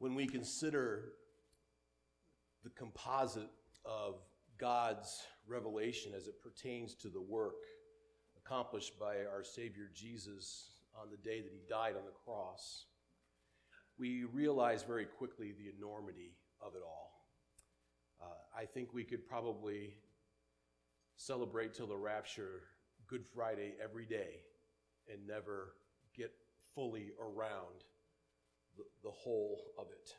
When we consider the composite of God's revelation as it pertains to the work accomplished by our Savior Jesus on the day that he died on the cross, we realize very quickly the enormity of it all. I think we could probably celebrate till the rapture Good Friday every day and never get fully around the whole of it.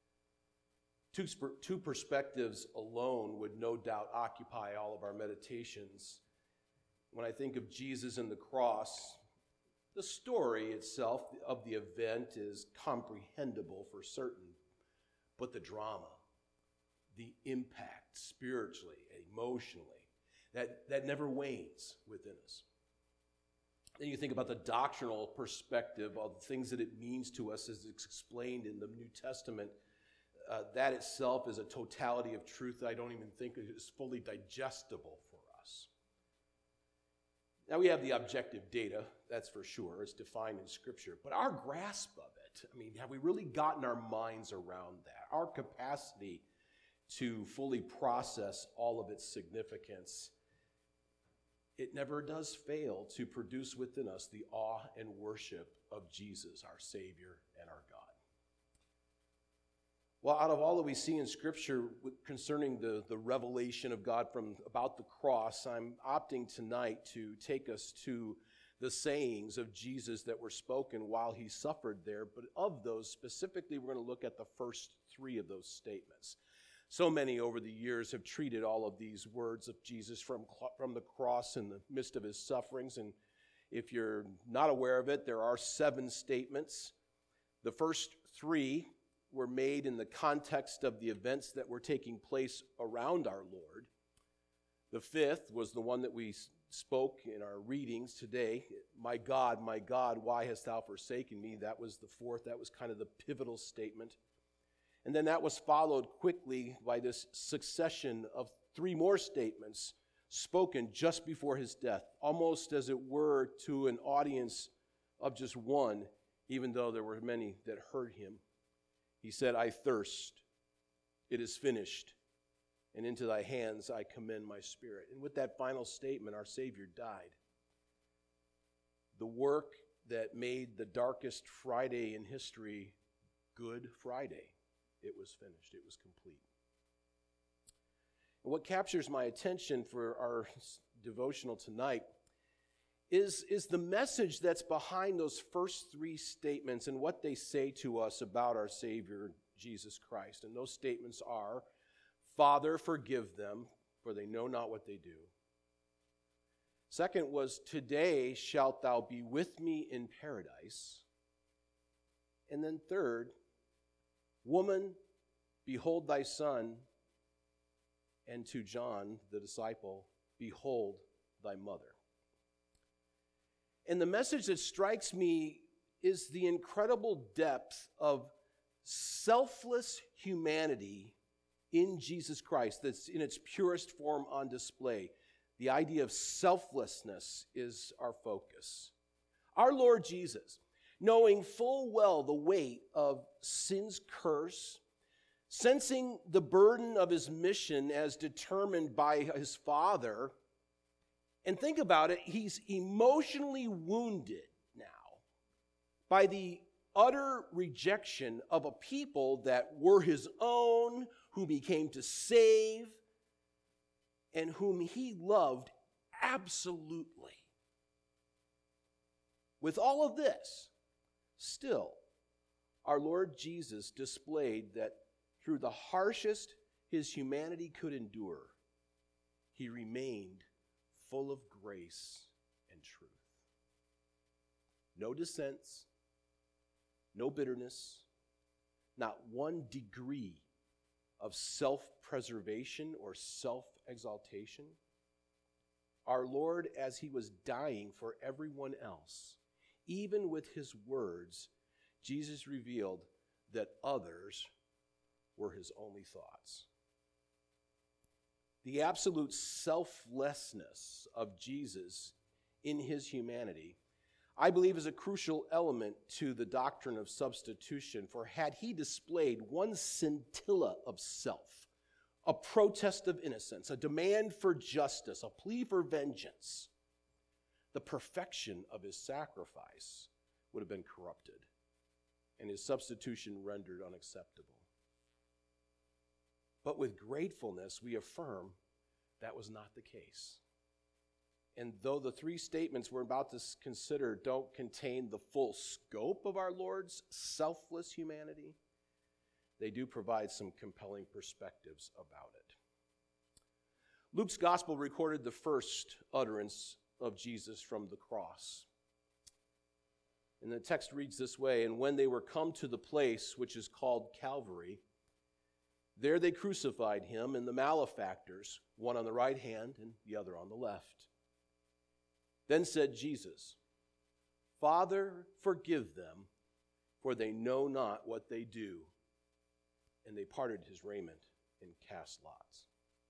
Two perspectives alone would no doubt occupy all of our meditations. When I think of Jesus and the cross, the story itself of the event is comprehensible for certain, but the drama, the impact spiritually, emotionally, that never wanes within us. Then you think about the doctrinal perspective of the things that it means to us as it's explained in the New Testament. That itself is a totality of truth that I don't even think is fully digestible for us. Now we have the objective data, that's for sure. It's defined in Scripture. But our grasp of it, have we really gotten our minds around that? Our capacity to fully process all of its significance, it never does fail to produce within us the awe and worship of Jesus, our Savior and our God. Well, out of all that we see in Scripture concerning the revelation of God about the cross, I'm opting tonight to take us to the sayings of Jesus that were spoken while he suffered there. But of those, specifically, we're going to look at the first three of those statements. So many over the years have treated all of these words of Jesus from the cross in the midst of his sufferings. And if you're not aware of it, there are 7 statements. The first 3 were made in the context of the events that were taking place around our Lord. The 5th was the one that we spoke in our readings today. My God, why hast thou forsaken me? That was the 4th. That was kind of the pivotal statement. And then that was followed quickly by this succession of 3 more statements spoken just before his death, almost as it were to an audience of just one, even though there were many that heard him. He said, I thirst, it is finished, and into thy hands I commend my spirit. And with that final statement, our Savior died. The work that made the darkest Friday in history Good Friday. It was finished. It was complete. And what captures my attention for our devotional tonight is the message that's behind those first 3 statements and what they say to us about our Savior, Jesus Christ. And those statements are, Father, forgive them, for they know not what they do. Second was, today shalt thou be with me in paradise. And then third, woman, behold thy son, and to John, the disciple, behold thy mother. And the message that strikes me is the incredible depth of selfless humanity in Jesus Christ that's in its purest form on display. The idea of selflessness is our focus. Our Lord Jesus, knowing full well the weight of sin's curse, sensing the burden of his mission as determined by his Father, and think about it, he's emotionally wounded now by the utter rejection of a people that were his own, whom he came to save, and whom he loved absolutely. With all of this, still, our Lord Jesus displayed that through the harshest his humanity could endure, he remained full of grace and truth. No dissents, no bitterness, not one degree of self-preservation or self-exaltation. Our Lord, as he was dying for everyone else, even with his words, Jesus revealed that others were his only thoughts. The absolute selflessness of Jesus in his humanity, I believe is a crucial element to the doctrine of substitution. For had he displayed one scintilla of self, a protest of innocence, a demand for justice, a plea for vengeance, the perfection of his sacrifice would have been corrupted and his substitution rendered unacceptable. But with gratefulness, we affirm that was not the case. And though the three statements we're about to consider don't contain the full scope of our Lord's selfless humanity, they do provide some compelling perspectives about it. Luke's gospel recorded the first utterance of Jesus from the cross. And the text reads this way, "And when they were come to the place which is called Calvary, there they crucified him and the malefactors, one on the right hand and the other on the left. Then said Jesus, Father, forgive them, for they know not what they do. And they parted his raiment and cast lots."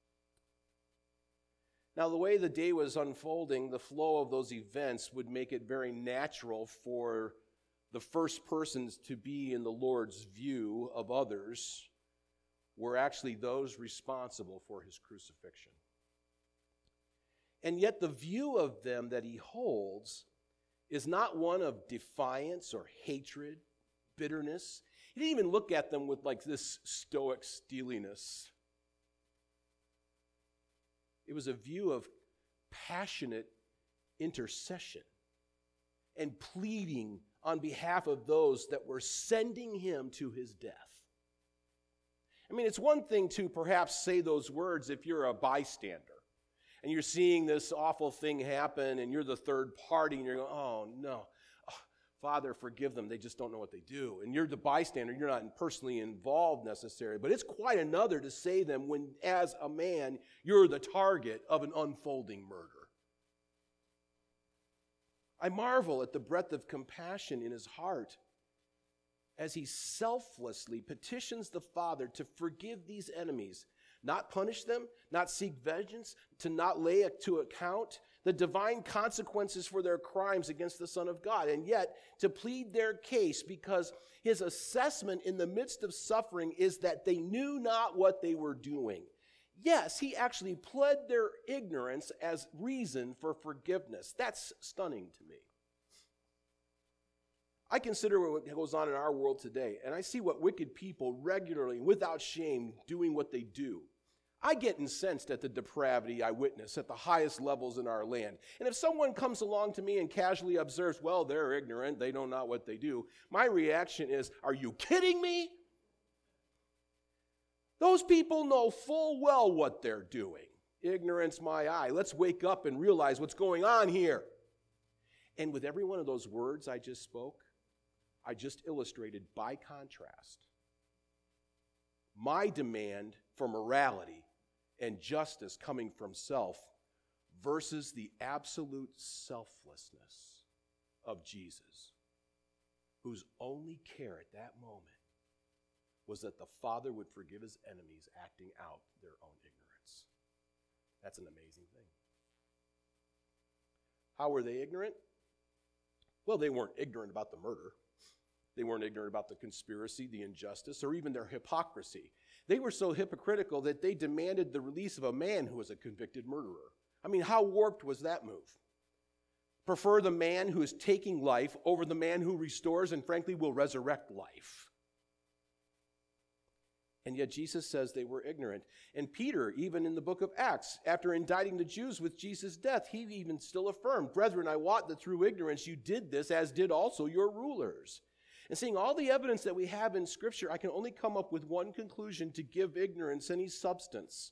Now, the way the day was unfolding, the flow of those events would make it very natural for the first persons to be in the Lord's view of others were actually those responsible for his crucifixion. And yet the view of them that he holds is not one of defiance or hatred, bitterness. He didn't even look at them with like this stoic steeliness. It was a view of passionate intercession and pleading on behalf of those that were sending him to his death. I mean, it's one thing to perhaps say those words if you're a bystander and you're seeing this awful thing happen and you're the third party and you're going, oh no, Father, forgive them. They just don't know what they do. And you're the bystander. You're not personally involved necessarily. But it's quite another to say them when, as a man, you're the target of an unfolding murder. I marvel at the breadth of compassion in his heart as he selflessly petitions the Father to forgive these enemies, not punish them, not seek vengeance, to not lay to account the divine consequences for their crimes against the Son of God, and yet to plead their case because his assessment in the midst of suffering is that they knew not what they were doing. Yes, he actually pled their ignorance as reason for forgiveness. That's stunning to me. I consider what goes on in our world today, and I see what wicked people regularly, without shame, doing what they do. I get incensed at the depravity I witness at the highest levels in our land. And if someone comes along to me and casually observes, well, they're ignorant, they know not what they do, my reaction is, are you kidding me? Those people know full well what they're doing. Ignorance my eye. Let's wake up and realize what's going on here. And with every one of those words I just spoke, I just illustrated by contrast my demand for morality and justice coming from self versus the absolute selflessness of Jesus, whose only care at that moment was that the Father would forgive his enemies acting out their own ignorance. That's an amazing thing. How were they ignorant? Well, they weren't ignorant about the murder. They weren't ignorant about the conspiracy, the injustice, or even their hypocrisy. They were so hypocritical that they demanded the release of a man who was a convicted murderer. I mean, how warped was that move? Prefer the man who is taking life over the man who restores and frankly will resurrect life. And yet Jesus says they were ignorant. And Peter, even in the book of Acts, after indicting the Jews with Jesus' death, he even still affirmed, "Brethren, I wot that through ignorance you did this, as did also your rulers." And seeing all the evidence that we have in Scripture, I can only come up with one conclusion to give ignorance any substance.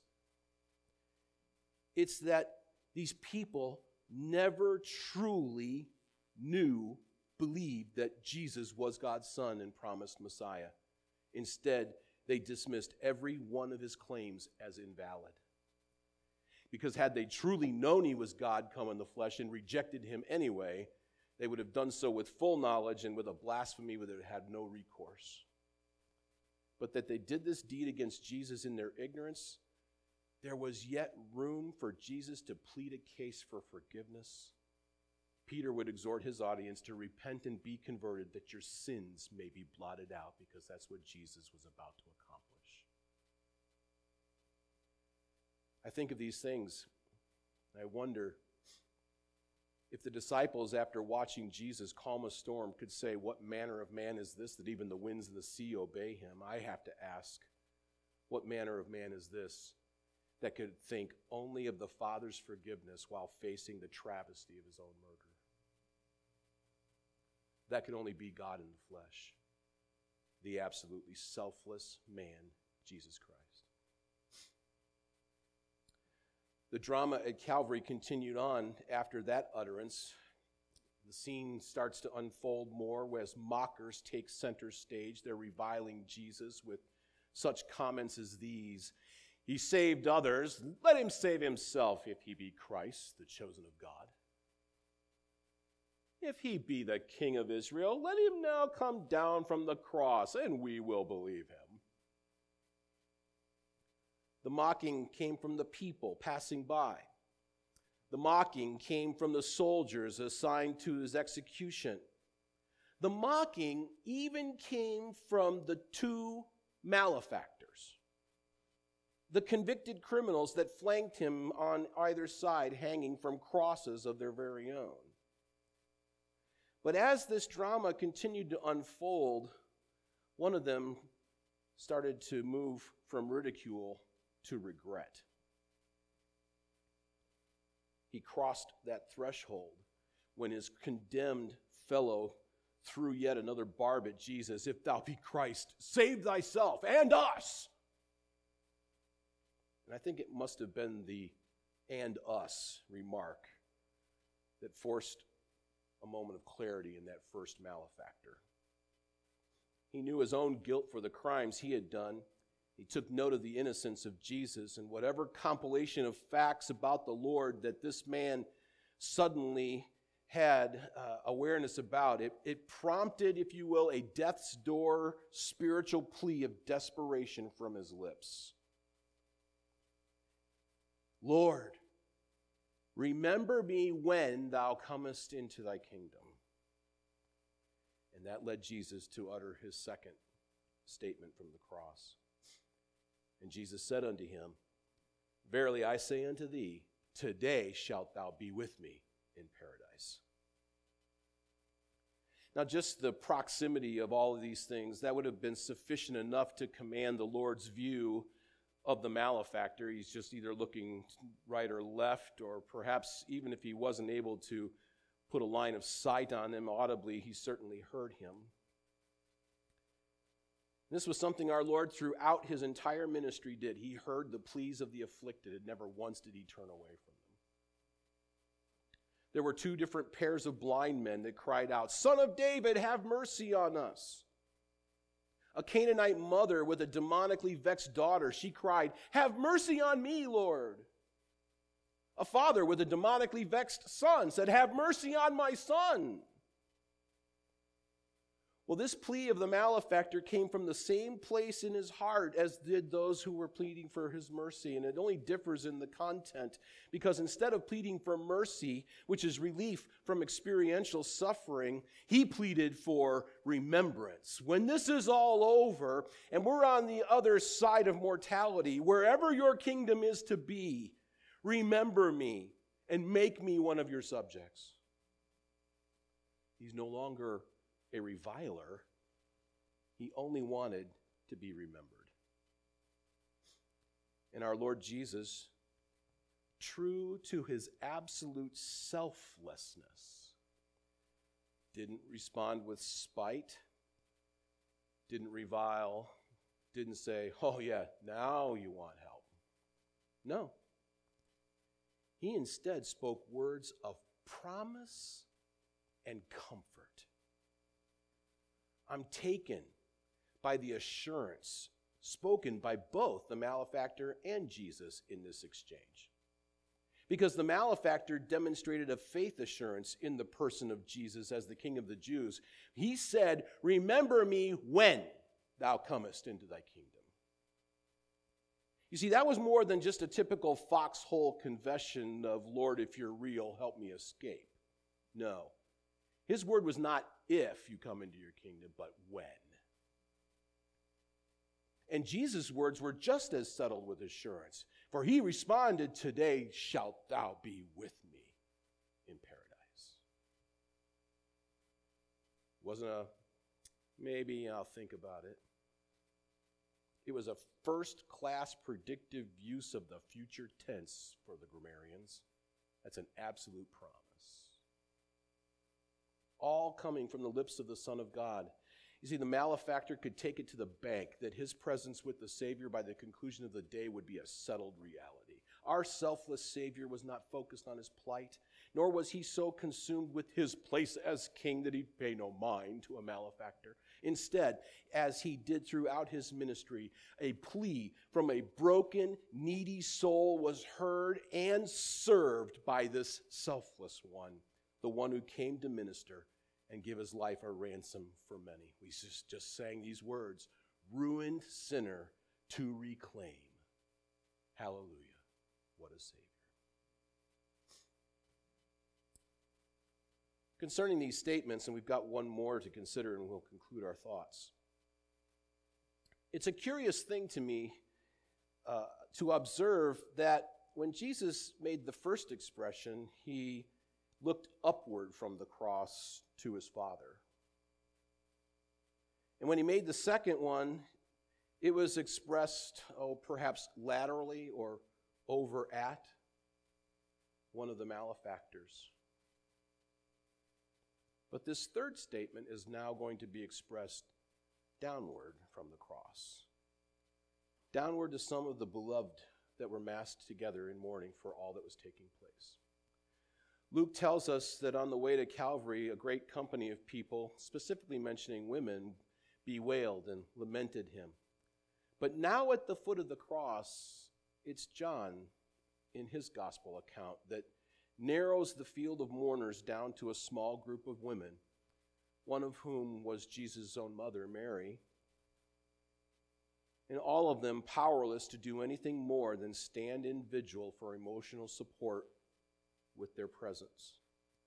It's that these people never truly believed that Jesus was God's Son and promised Messiah. Instead, they dismissed every one of his claims as invalid. Because had they truly known he was God come in the flesh and rejected him anyway, they would have done so with full knowledge and with a blasphemy where they had no recourse. But that they did this deed against Jesus in their ignorance, there was yet room for Jesus to plead a case for forgiveness Peter would exhort his audience to repent and be converted that your sins may be blotted out, because that's what Jesus was about to accomplish. I think of these things, and I wonder if the disciples, after watching Jesus calm a storm, could say, what manner of man is this that even the winds and the sea obey him? I have to ask, what manner of man is this that could think only of the Father's forgiveness while facing the travesty of his own murder? That could only be God in the flesh, the absolutely selfless man, Jesus Christ. The drama at Calvary continued on after that utterance. The scene starts to unfold more as mockers take center stage. They're reviling Jesus with such comments as these. He saved others. Let him save himself if he be Christ, the chosen of God. If he be the King of Israel, let him now come down from the cross, and we will believe him. The mocking came from the people passing by. The mocking came from the soldiers assigned to his execution. The mocking even came from the two malefactors, the convicted criminals that flanked him on either side, hanging from crosses of their very own. But as this drama continued to unfold, one of them started to move from ridicule to regret. He crossed that threshold when his condemned fellow threw yet another barb at Jesus. If thou be Christ, save thyself and us. And I think it must have been the "and us" remark that forced a moment of clarity in that first malefactor. He knew his own guilt for the crimes he had done. He took note of the innocence of Jesus, and whatever compilation of facts about the Lord that this man suddenly had awareness about, it prompted, if you will, a death's door spiritual plea of desperation from his lips. Lord, remember me when thou comest into thy kingdom. And that led Jesus to utter his second statement from the cross. And Jesus said unto him, verily I say unto thee, today shalt thou be with me in paradise. Now, just the proximity of all of these things, that would have been sufficient enough to command the Lord's view of the malefactor. He's just either looking right or left, or perhaps even if he wasn't able to put a line of sight on him audibly, he certainly heard him. This was something our Lord throughout his entire ministry did. He heard the pleas of the afflicted, and never once did he turn away from them. There were two different pairs of blind men that cried out, Son of David, have mercy on us. A Canaanite mother with a demonically vexed daughter, she cried, have mercy on me, Lord. A father with a demonically vexed son said, have mercy on my son. Well, this plea of the malefactor came from the same place in his heart as did those who were pleading for his mercy. And it only differs in the content, because instead of pleading for mercy, which is relief from experiential suffering, he pleaded for remembrance. When this is all over and we're on the other side of mortality, wherever your kingdom is to be, remember me and make me one of your subjects. He's no longer a reviler. He only wanted to be remembered. And our Lord Jesus, true to his absolute selflessness, didn't respond with spite, didn't revile, didn't say, oh yeah, now you want help. No. He instead spoke words of promise and comfort. I'm taken by the assurance spoken by both the malefactor and Jesus in this exchange. Because the malefactor demonstrated a faith assurance in the person of Jesus as the King of the Jews. He said, remember me when thou comest into thy kingdom. You see, that was more than just a typical foxhole confession of, Lord, if you're real, help me escape. No. His word was not if you come into your kingdom, but when. And Jesus' words were just as settled with assurance. For he responded, today shalt thou be with me in paradise. Wasn't a, maybe I'll think about it. It was a first-class predictive use of the future tense for the grammarians. That's an absolute promise. All coming from the lips of the Son of God. You see, the malefactor could take it to the bank that his presence with the Savior by the conclusion of the day would be a settled reality. Our selfless Savior was not focused on his plight, nor was he so consumed with his place as king that he'd pay no mind to a malefactor. Instead, as he did throughout his ministry, a plea from a broken, needy soul was heard and served by this selfless one, the one who came to minister and give his life a ransom for many. We just sang these words, ruined sinner to reclaim. Hallelujah. What a Savior. Concerning these statements, and we've got one more to consider and we'll conclude our thoughts. It's a curious thing to me to observe that when Jesus made the first expression, he looked upward from the cross to his Father. And when he made the second one, it was expressed, perhaps laterally or over at one of the malefactors. But this third statement is now going to be expressed downward from the cross. Downward to some of the beloved that were massed together in mourning for all that was taking place. Luke tells us that on the way to Calvary, a great company of people, specifically mentioning women, bewailed and lamented him. But now at the foot of the cross, it's John, in his gospel account, that narrows the field of mourners down to a small group of women, one of whom was Jesus' own mother, Mary, and all of them powerless to do anything more than stand in vigil for emotional support with their presence.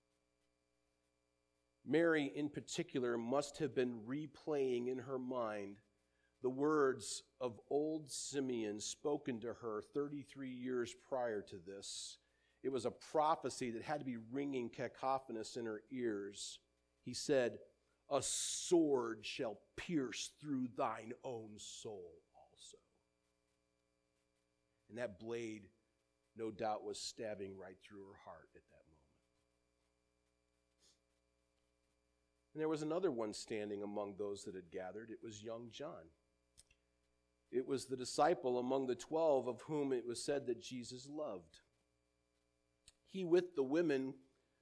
Mary, in particular, must have been replaying in her mind the words of old Simeon spoken to her 33 years prior to this. It was a prophecy that had to be ringing cacophonous in her ears. He said, "A sword shall pierce through thine own soul also." And that blade, no doubt, was stabbing right through her heart at that moment. And there was another one standing among those that had gathered. It was young John. It was the disciple among the 12 of whom it was said that Jesus loved. He, with the women,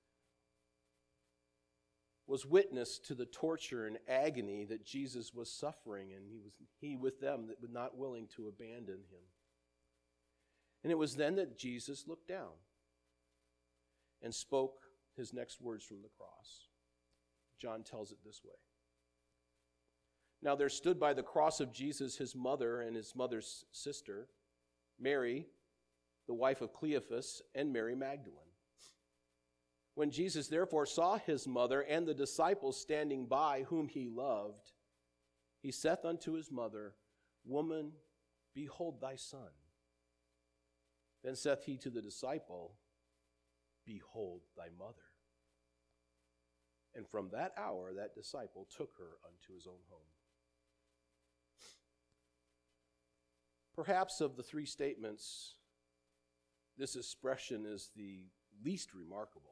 was witness to the torture and agony that Jesus was suffering, and he with them that was not willing to abandon him. And it was then that Jesus looked down and spoke his next words from the cross. John tells it this way. Now there stood by the cross of Jesus his mother and his mother's sister, Mary, the wife of Cleophas, and Mary Magdalene. When Jesus therefore saw his mother and the disciples standing by whom he loved, he saith unto his mother, Woman, behold thy son. Then saith he to the disciple, Behold thy mother. And from that hour that disciple took her unto his own home. Perhaps of the three statements, this expression is the least remarkable.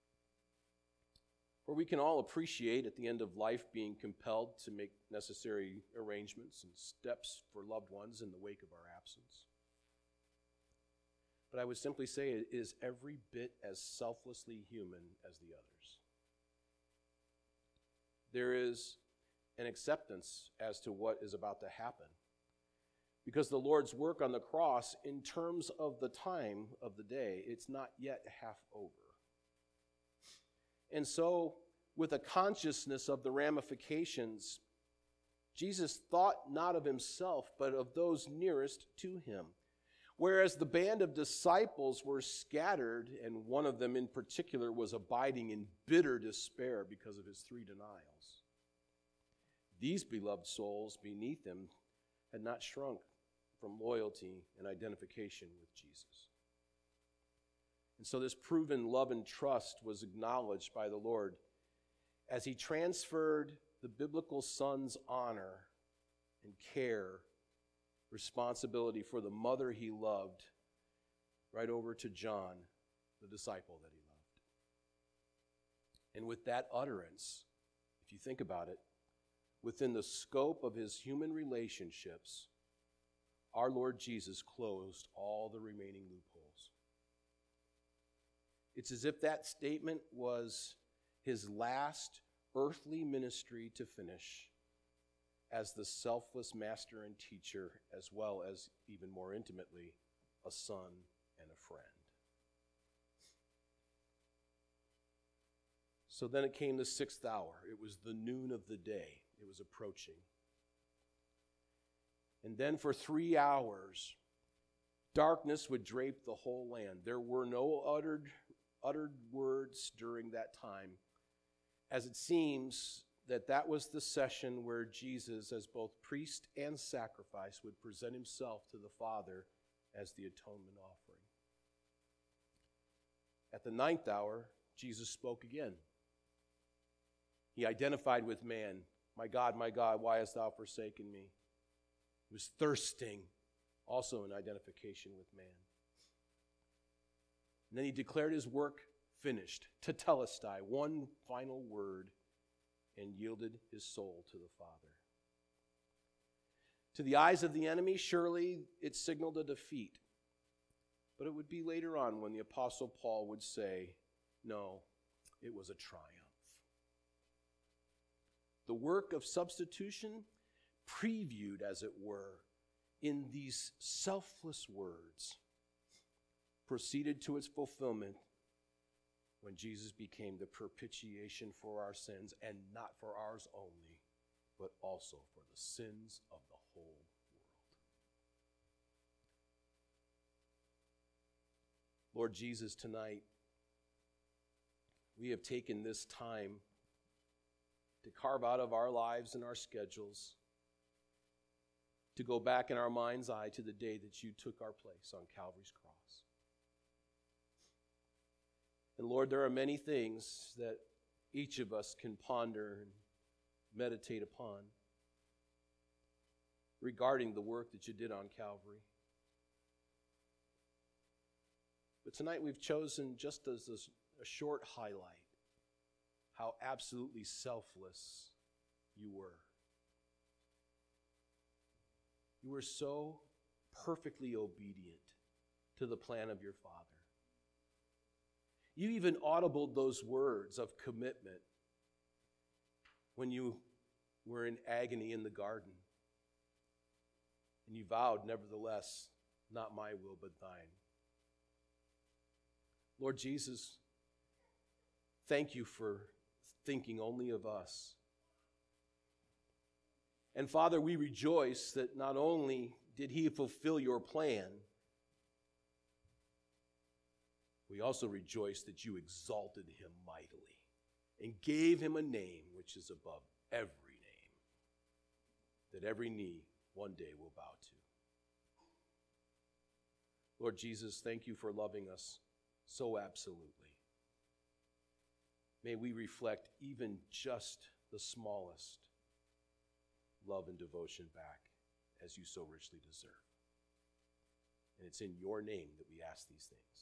For we can all appreciate at the end of life being compelled to make necessary arrangements and steps for loved ones in the wake of our absence. But I would simply say it is every bit as selflessly human as the others. There is an acceptance as to what is about to happen. Because the Lord's work on the cross, in terms of the time of the day, it's not yet half over. And so, with a consciousness of the ramifications, Jesus thought not of himself, but of those nearest to him. Whereas the band of disciples were scattered, and one of them in particular was abiding in bitter despair because of his 3 denials. These beloved souls beneath him had not shrunk from loyalty and identification with Jesus. And so this proven love and trust was acknowledged by the Lord as he transferred the biblical son's honor and care, responsibility for the mother he loved, right over to John, the disciple that he loved. And with that utterance, if you think about it, within the scope of his human relationships, our Lord Jesus closed all the remaining loopholes. It's as if that statement was his last earthly ministry to finish as the selfless master and teacher, as well as, even more intimately, a son and a friend. So then it came the 6th hour. It was the noon of the day. It was approaching. And then for 3 hours, darkness would drape the whole land. There were no uttered words during that time, as it seems that was the session where Jesus, as both priest and sacrifice, would present himself to the Father as the atonement offering. At the 9th hour, Jesus spoke again. He identified with man, my God, why hast thou forsaken me? He was thirsting, also in identification with man. And then he declared his work finished, tetelestai, one final word, and yielded his soul to the Father. To the eyes of the enemy, surely it signaled a defeat. But it would be later on when the Apostle Paul would say, no, it was a triumph. The work of substitution, previewed, as it were, in these selfless words, proceeded to its fulfillment when Jesus became the propitiation for our sins, and not for ours only, but also for the sins of the whole world. Lord Jesus, tonight, we have taken this time to carve out of our lives and our schedules, to go back in our mind's eye to the day that you took our place on Calvary's cross. And Lord, there are many things that each of us can ponder and meditate upon regarding the work that you did on Calvary. But tonight we've chosen, just as a short highlight, how absolutely selfless you were. You were so perfectly obedient to the plan of your Father. You even audibled those words of commitment when you were in agony in the garden. And you vowed, nevertheless, not my will, but thine. Lord Jesus, thank you for thinking only of us. And Father, we rejoice that not only did he fulfill your plan, we also rejoice that you exalted him mightily and gave him a name which is above every name, that every knee one day will bow to. Lord Jesus, thank you for loving us so absolutely. May we reflect even just the smallest love and devotion back as you so richly deserve. And it's in your name that we ask these things.